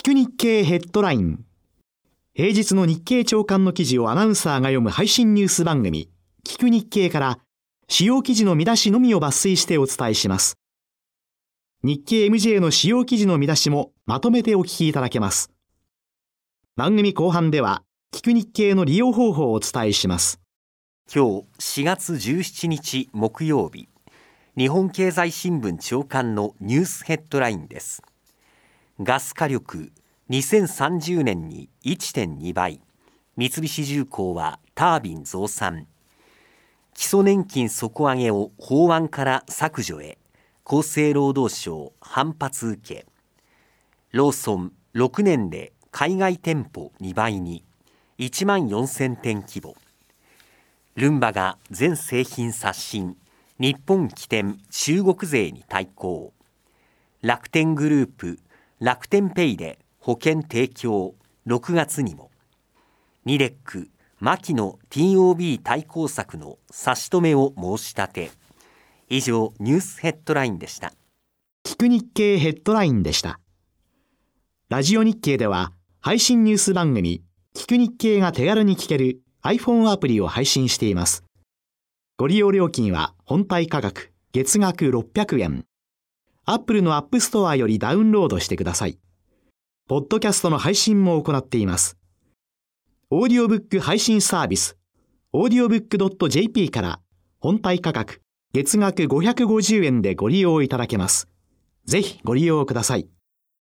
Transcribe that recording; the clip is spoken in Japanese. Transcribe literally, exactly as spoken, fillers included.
く日経ヘッドライン。平日の日経朝刊の記事をアナウンサーが読む配信ニュース番組、聞く日経から主要記事の見出しのみを抜粋してお伝えします。日経 エムジェー の主要記事の見出しもまとめてお聞きいただけます。番組後半では、聞く日経の利用方法をお伝えします。 今日しがつじゅうしちにち木曜日、日本経済新聞朝刊のニュースヘッドラインです。ガス火力にせんさんじゅうねんに いってんにばい、三菱重工はタービン増産。基礎年金底上げを法案から削除へ、厚生労働省反発受け。ローソンろくねんで海外店舗にばいに、いちまんよんせんてん規模。ルンバが全製品刷新、日本起点中国税に対抗。楽天グループ楽天ペイで保険提供、ろくがつにも。ニレック牧の ティーオービー 対抗策の差し止めを申し立て。以上、ニュースヘッドラインでした。 聞く日経ヘッドラインでした。ラジオ日経では配信ニュース番組聞く日経が手軽に聞ける iPhone アプリを配信しています。ご利用料金は本体価格月額ろっぴゃくえん。Apple の App Store よりダウンロードしてください。ポッドキャストの配信も行っています。オーディオブック配信サービス オーディオブックドットジェーピー から本体価格月額ごひゃくごじゅうえんでご利用いただけます。ぜひご利用ください。